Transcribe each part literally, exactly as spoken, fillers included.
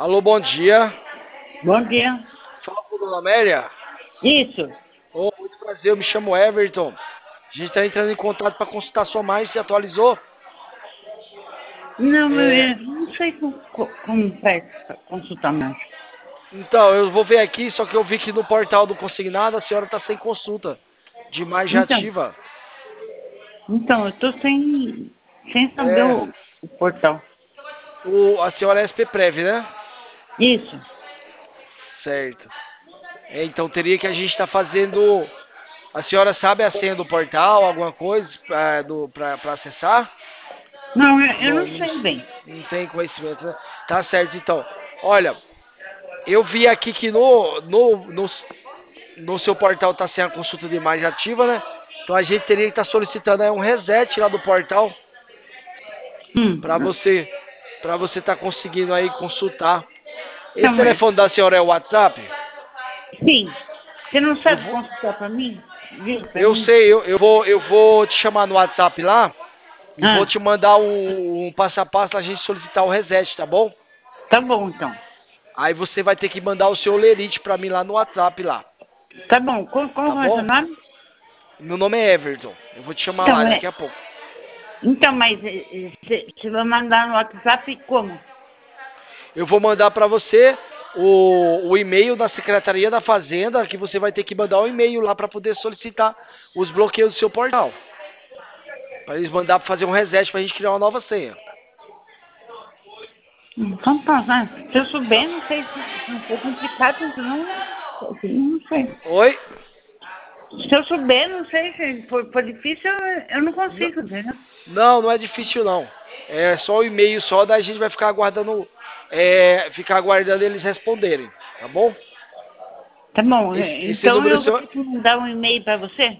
Alô, bom dia. Bom dia. Fala com a dona Amélia. Isso. Ô, muito prazer, eu me chamo Everton. A gente está entrando em contato para consultar sua mãe, se atualizou? Não, eu É, eu não sei como, como faz pra consultar mais. então, eu vou ver aqui, só que eu vi que no portal do Consignado a senhora está sem consulta de imagem Então, ativa. então eu tô sem, sem saber É, o, o portal. o, a senhora é S P Prev, né? Isso. Certo. É, então teria que a gente estar fazendo. A senhora sabe a senha do portal, alguma coisa para acessar? Não, eu, eu Não, não não, sei bem. não tem conhecimento, né? Tá certo, então. Olha, eu vi aqui que no, no, no, no seu portal está sem a consulta de imagem ativa, né? Então a gente teria que estar solicitando aí um reset lá do portal Hum. para você para você estar conseguindo aí consultar. Esse Então, é, telefone da senhora é o WhatsApp? sim. Você não Eu sabe vou, consultar pra mim? Diz pra eu mim. sei, eu, eu vou eu vou te chamar no WhatsApp lá e vou Ah, te mandar um, um passo a passo pra gente solicitar o reset, tá bom? tá bom então. Aí você vai ter que mandar o seu lerite para mim lá no WhatsApp lá, Tá bom. Como, tá como é o seu bom? nome? Meu nome é Everton. Eu vou te chamar lá Então, é, daqui a pouco. então mas você vai mandar no WhatsApp como? Eu vou mandar para você o, o e-mail da Secretaria da Fazenda, que você vai ter que mandar um e-mail lá para poder solicitar os bloqueios do seu portal. Para eles mandar pra fazer um reset para a gente criar uma nova senha. Então tá, né? Se eu Tá. souber, não sei se se não for complicado, senão assim, não sei. Oi? Se eu souber, não sei, se for, for difícil, eu, eu não N- consigo, entendeu? Não, não é difícil não. É só o e-mail só, daí a gente vai ficar aguardando, é, ficar aguardando eles responderem, tá bom? Tá bom, Esse, é, esse então número eu vou seu. ter que mandar um e-mail para você?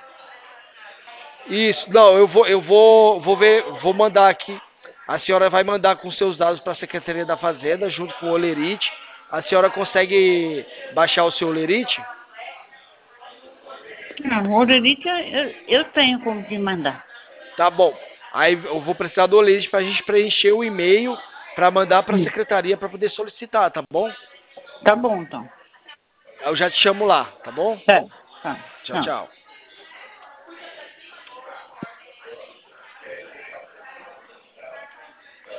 Isso, não, eu vou, eu vou, vou ver, vou mandar aqui. A senhora vai mandar com seus dados para a Secretaria da Fazenda, junto com o Olerite. A senhora consegue baixar o seu Olerite? Não, o Orelite eu, eu tenho como te mandar. Tá bom. Aí eu vou precisar do Olerite para a gente preencher o e-mail para mandar para a Hum. Secretaria para poder solicitar, tá bom? Tá bom, então. Eu já te chamo lá, tá bom? Tá, tá, Tchau, tá. tchau.